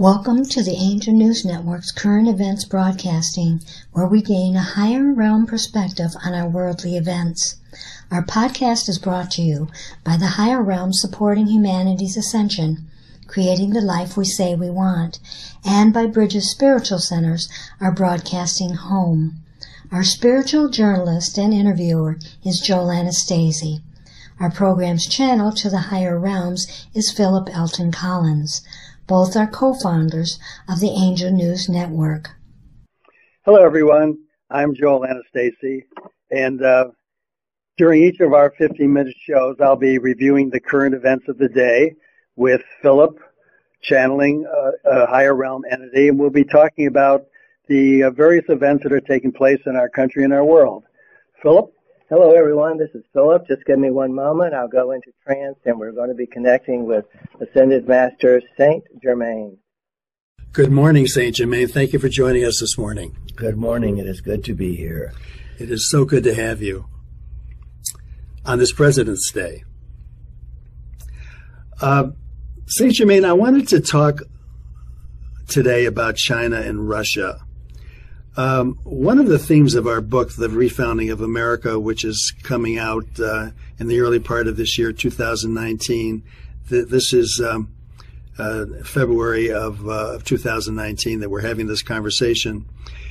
Welcome to the Angel News Network's current events broadcasting, where we gain a higher realm perspective on our worldly events. Our podcast is brought to you by the higher realm supporting humanity's ascension, creating the life we say we want, and by Bridges Spiritual Centers, our broadcasting home. Our spiritual journalist and interviewer is Joel Anastasi. Our program's channel to the higher realms is Philip Elton Collins. Both are co-founders of the Angel News Network. Hello, everyone. I'm Joel Anastasi, and during each of our 15-minute shows, I'll be reviewing the current events of the day with Philip, channeling a higher realm entity, and we'll be talking about the various events that are taking place in our country and our world. Philip? Hello, everyone. This is Philip. Just give me one moment. I'll go into trance, and we're going to be connecting with Ascended Master Saint Germain. Good morning, Saint Germain. Thank you for joining us this morning. Good morning. It is good to be here. It is so good to have you on this President's Day. Saint Germain, I wanted to talk today about China and Russia. One of the themes of our book, The Refounding of America, which is coming out in the early part of this year, 2019, this is February of 2019 that we're having this conversation.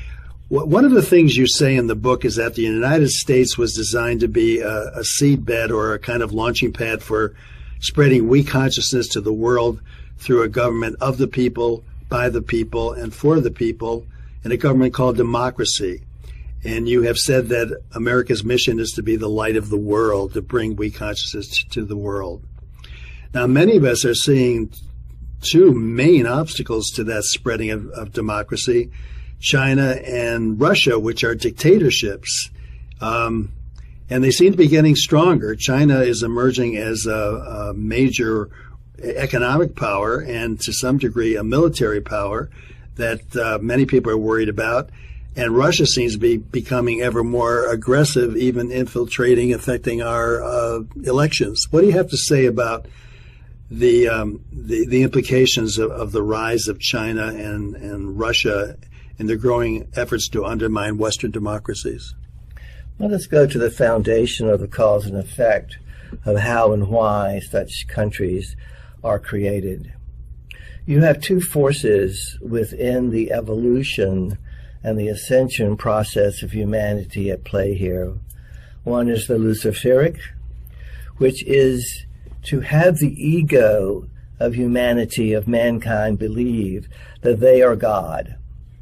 One of the things you say in the book is that the United States was designed to be a seedbed or a kind of launching pad for spreading we consciousness to the world through a government of the people, by the people, and for the people, in a government called democracy. And you have said that America's mission is to be the light of the world, to bring we consciousness to the world. Now, many of us are seeing two main obstacles to that spreading of democracy, China and Russia, which are dictatorships. And they seem to be getting stronger. China is emerging as a major economic power and, to some degree, a military power that many people are worried about. And Russia seems to be becoming ever more aggressive, even infiltrating, affecting our elections. What do you have to say about the implications of the rise of China and Russia in their growing efforts to undermine Western democracies? Let us go to the foundation of the cause and effect of how and why such countries are created. You have two forces within the evolution and the ascension process of humanity at play here. One is the Luciferic, which is to have the ego of humanity, of mankind, believe that they are God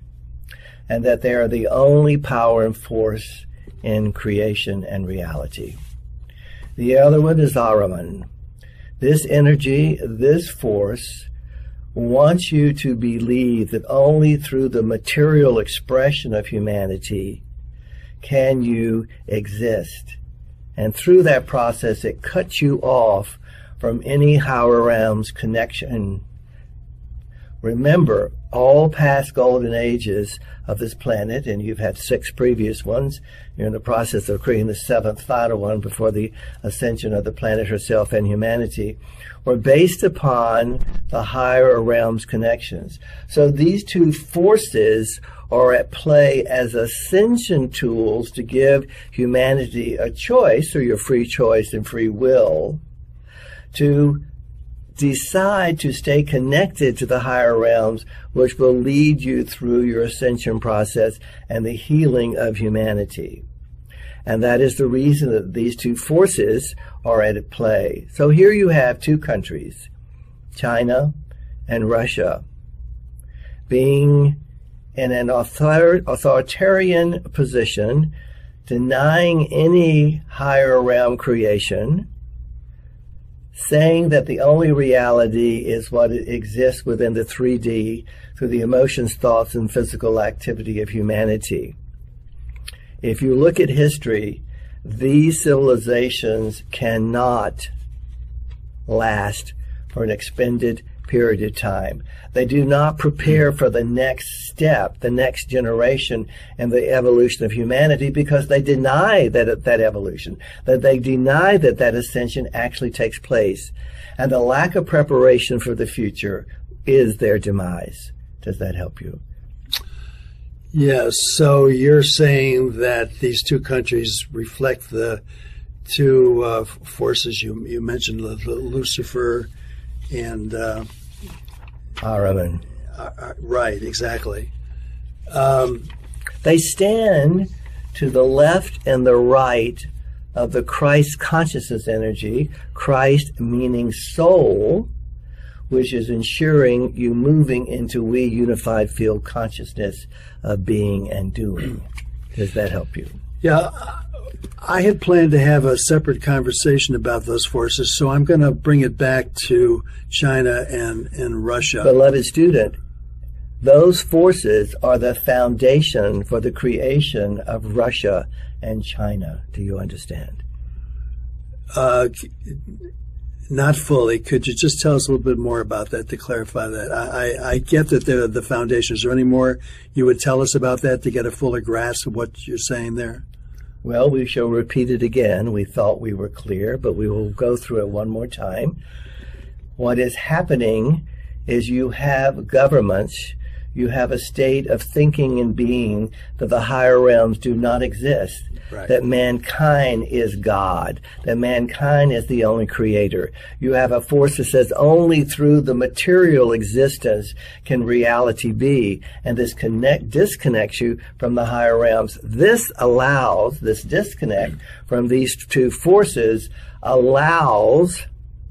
and that they are the only power and force in creation and reality. The other one is Ahriman. This energy, this force, wants you to believe that only through the material expression of humanity can you exist. And through that process, it cuts you off from any higher realms connection. Remember, all past golden ages of this planet, and you've had 6 previous ones, you're in the process of creating the 7th final one before the ascension of the planet herself and humanity, were based upon the higher realms connections. So these two forces are at play as ascension tools to give humanity a choice, or your free choice and free will, to decide to stay connected to the higher realms, which will lead you through your ascension process and the healing of humanity. And that is the reason that these two forces are at play. So here you have two countries, China and Russia, being in an authoritarian position, denying any higher realm creation, saying that the only reality is what exists within the 3D through the emotions, thoughts, and physical activity of humanity. If you look at history, these civilizations cannot last for an expended period of time. They do not prepare for the next step, the next generation in the evolution of humanity, because they deny that evolution, that they deny that ascension actually takes place. And the lack of preparation for the future is their demise. Does that help you? Yes. So you're saying that these two countries reflect the two forces you mentioned, Lucifer and Ahriman. Right, exactly. They stand to the left and the right of the Christ consciousness energy, Christ meaning soul, which is ensuring you moving into we unified field consciousness of being and doing. Does that help you? Yeah, I had planned to have a separate conversation about those forces, so I'm going to bring it back to China and Russia. Beloved student, those forces are the foundation for the creation of Russia and China. Do you understand? Not fully. Could you just tell us a little bit more about that to clarify that? I get that they're the foundation. Is there any more you would tell us about that to get a fuller grasp of what you're saying there? Well, we shall repeat it again. We thought we were clear, but we will go through it one more time. What is happening is you have governments, you have a state of thinking and being that the higher realms do not exist. Right. That mankind is God, that mankind is the only creator. You have a force that says only through the material existence can reality be, and this disconnects you from the higher realms. This disconnect from these two forces allows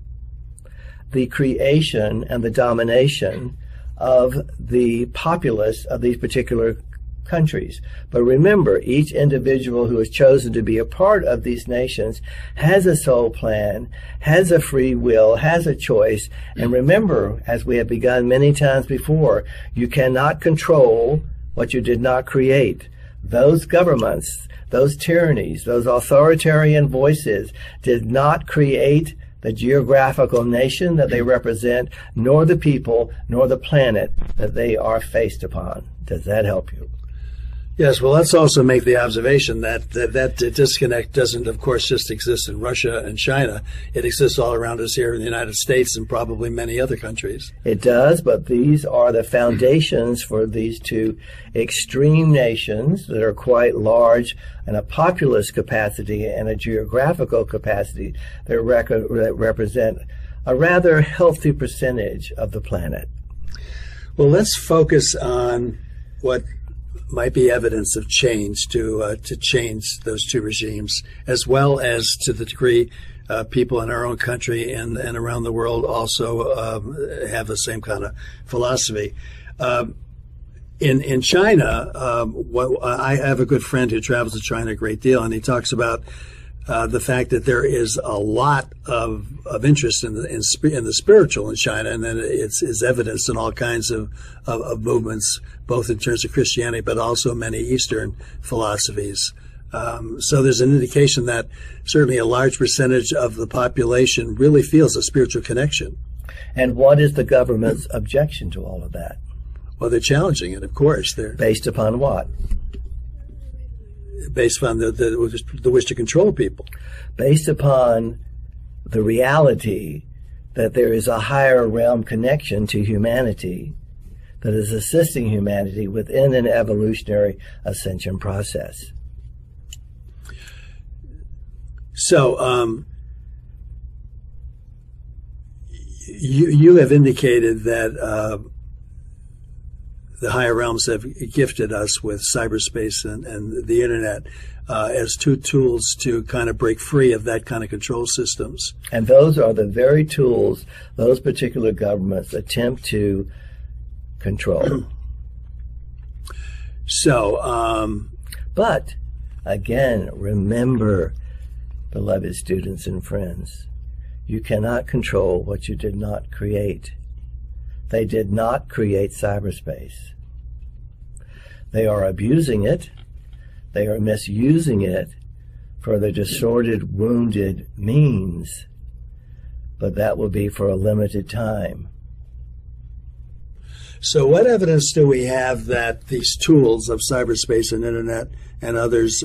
the creation and the domination of the populace of these particular countries. But remember, each individual who has chosen to be a part of these nations has a soul plan, has a free will, has a choice. And remember, as we have begun many times before, you cannot control what you did not create. Those governments, those tyrannies, those authoritarian voices did not create the geographical nation that they represent, nor the people, nor the planet that they are faced upon. Does that help you? Yes, well, let's also make the observation that disconnect doesn't, of course, just exist in Russia and China. It exists all around us here in the United States and probably many other countries. It does, but these are the foundations for these two extreme nations that are quite large in a populous capacity and a geographical capacity that represent a rather healthy percentage of the planet. Well, let's focus on what might be evidence of change to change those two regimes, as well as to the degree people in our own country and around the world also have the same kind of philosophy. In China, I have a good friend who travels to China a great deal, and he talks about the fact that there is a lot of interest in the spiritual in China, and then it's evidenced in all kinds of movements, both in terms of Christianity, but also many Eastern philosophies. So there's an indication that certainly a large percentage of the population really feels a spiritual connection. And what is the government's objection to all of that? Well, they're challenging it, of course. They're based upon what? Based upon the wish to control people. Based upon the reality that there is a higher realm connection to humanity that is assisting humanity within an evolutionary ascension process. So, you have indicated that the higher realms have gifted us with cyberspace and the internet as two tools to kind of break free of that kind of control systems. And those are the very tools those particular governments attempt to control. So, but again, remember, beloved students and friends, you cannot control what you did not create. They did not create cyberspace. They are abusing it. They are misusing it for the distorted, wounded means. But that will be for a limited time. So what evidence do we have that these tools of cyberspace and internet and others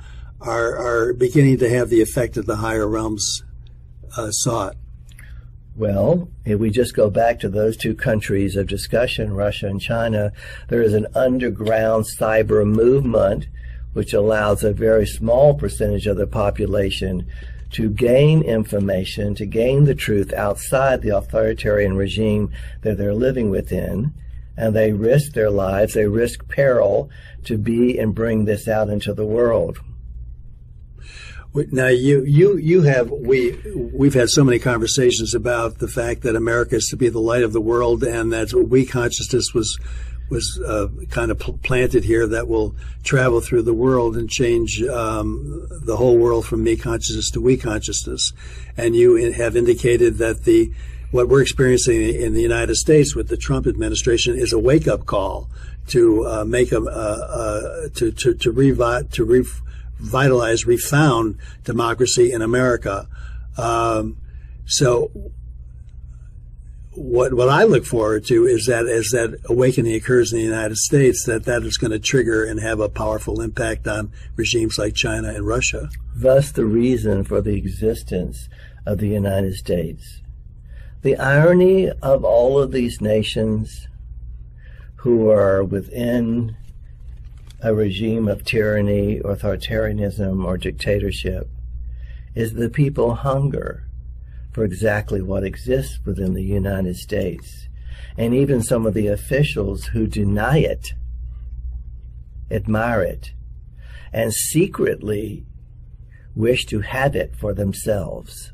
are beginning to have the effect that the higher realms sought? Well, if we just go back to those two countries of discussion, Russia and China, there is an underground cyber movement which allows a very small percentage of the population to gain information, to gain the truth outside the authoritarian regime that they're living within, and they risk their lives, they risk peril to be and bring this out into the world. Now, we've had so many conversations about the fact that America is to be the light of the world, and that we consciousness was kind of planted here that will travel through the world and change the whole world from me consciousness to we consciousness. And you have indicated that what we're experiencing in the United States with the Trump administration is a wake-up call to make revitalize, refound democracy in America. So what I look forward to is that as that awakening occurs in the United States, that is going to trigger and have a powerful impact on regimes like China and Russia. Thus the reason for the existence of the United States. The irony of all of these nations who are within a regime of tyranny, authoritarianism, or dictatorship is the people hunger for exactly what exists within the United States. And even some of the officials who deny it, admire it, and secretly wish to have it for themselves.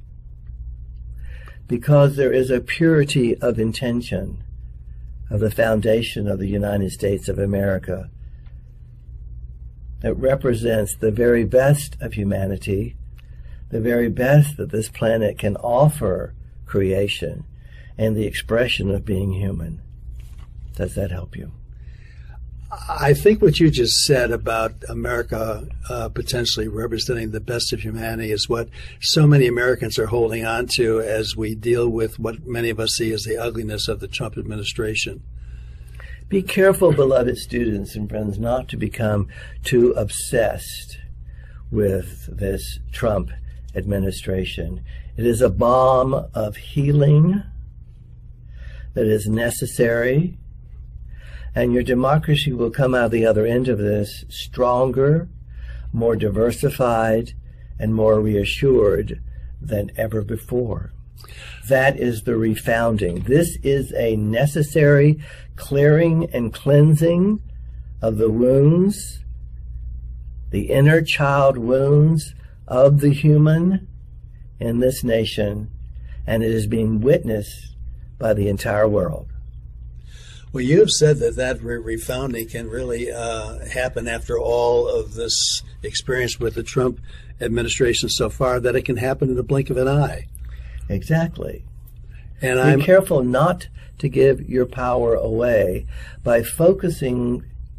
Because there is a purity of intention of the foundation of the United States of America that represents the very best of humanity, the very best that this planet can offer creation, and the expression of being human. Does that help you? I think what you just said about America potentially representing the best of humanity is what so many Americans are holding on to as we deal with what many of us see as the ugliness of the Trump administration. Be careful, beloved students and friends, not to become too obsessed with this Trump administration. It is a balm of healing that is necessary, and your democracy will come out the other end of this stronger, more diversified, and more reassured than ever before. That is the refounding. This is a necessary clearing and cleansing of the wounds, the inner child wounds of the human in this nation, and it is being witnessed by the entire world. Well, you have said that refounding can really happen after all of this experience with the Trump administration so far, that it can happen in the blink of an eye. Exactly. And I'm careful not to give your power away by focusing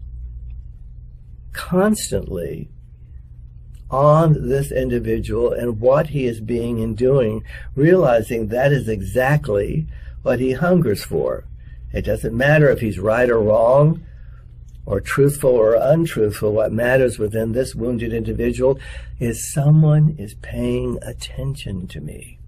constantly on this individual and what he is being and doing, realizing that is exactly what he hungers for. It doesn't matter if he's right or wrong, or truthful or untruthful. What matters within this wounded individual is someone is paying attention to me.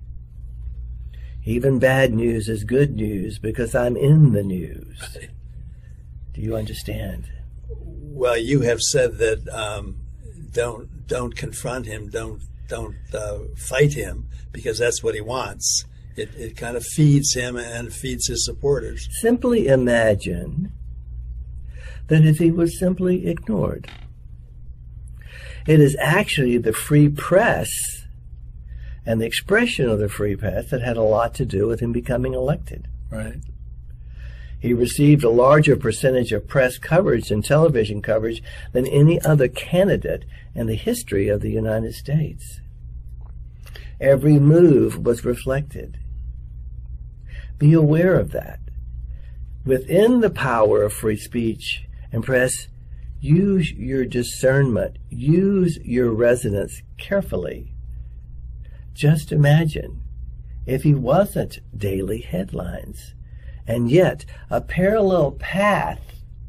Even bad news is good news because I'm in the news. Do you understand? Well, you have said that don't confront him, don't fight him, because that's what he wants. It kind of feeds him and feeds his supporters. Simply imagine that if he was simply ignored. It is actually the free press and the expression of the free press that had a lot to do with him becoming elected. Right. He received a larger percentage of press coverage and television coverage than any other candidate in the history of the United States. Every move was reflected. Be aware of that. Within the power of free speech and press, use your discernment, use your resonance carefully. Just imagine if he wasn't daily headlines, and yet a parallel path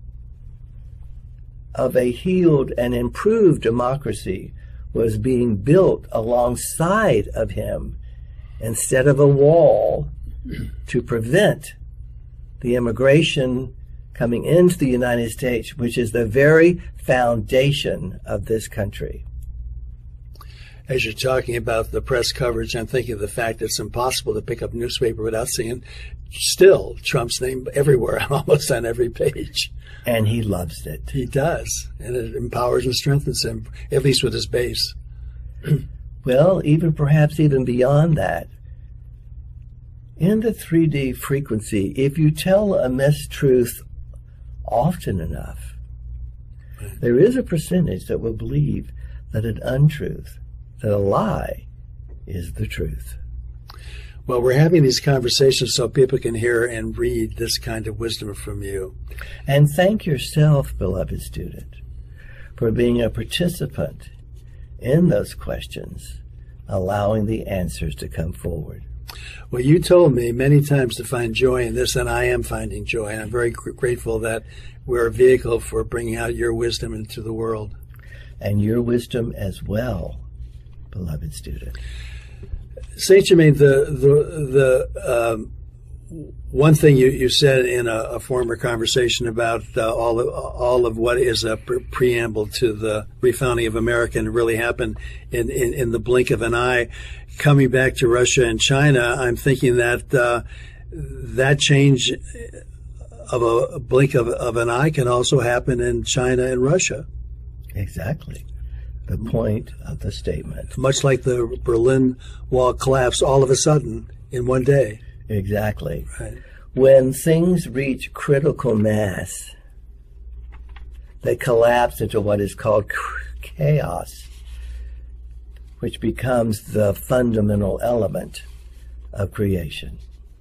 of a healed and improved democracy was being built alongside of him instead of a wall to prevent the immigration coming into the United States, which is the very foundation of this country. As you're talking about the press coverage, I'm thinking of the fact that it's impossible to pick up a newspaper without seeing still Trump's name everywhere, almost on every page. And he loves it. He does. And it empowers and strengthens him, at least with his base. Well, perhaps even beyond that. In the 3D frequency, if you tell a mistruth often enough, there is a percentage that will believe that an untruth, that a lie, is the truth. Well, we're having these conversations so people can hear and read this kind of wisdom from you. And thank yourself, beloved student, for being a participant in those questions, allowing the answers to come forward. Well, you told me many times to find joy in this, and I am finding joy. And I'm very grateful that we're a vehicle for bringing out your wisdom into the world. And your wisdom as well, beloved student. Saint Germain, the one thing you said in a former conversation about all of what is a preamble to the refounding of America and really happened in the blink of an eye. Coming back to Russia and China, I'm thinking that that change of a blink of an eye can also happen in China and Russia. Exactly. The point of the statement. Much like the Berlin Wall collapsed all of a sudden in one day. Exactly. Right. When things reach critical mass, they collapse into what is called chaos, which becomes the fundamental element of creation.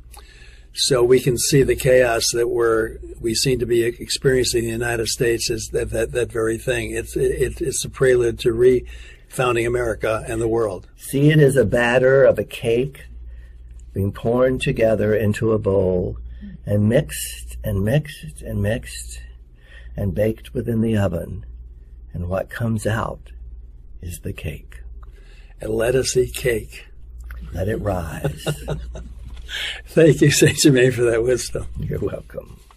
So we can see the chaos that we seem to be experiencing in the United States is that very thing. It's a prelude to refounding America and the world. See it as a batter of a cake being poured together into a bowl and mixed and mixed and mixed and baked within the oven. And what comes out is the cake. And let us eat cake. Let it rise. Thank you, Saint Germain, for that wisdom. You're welcome.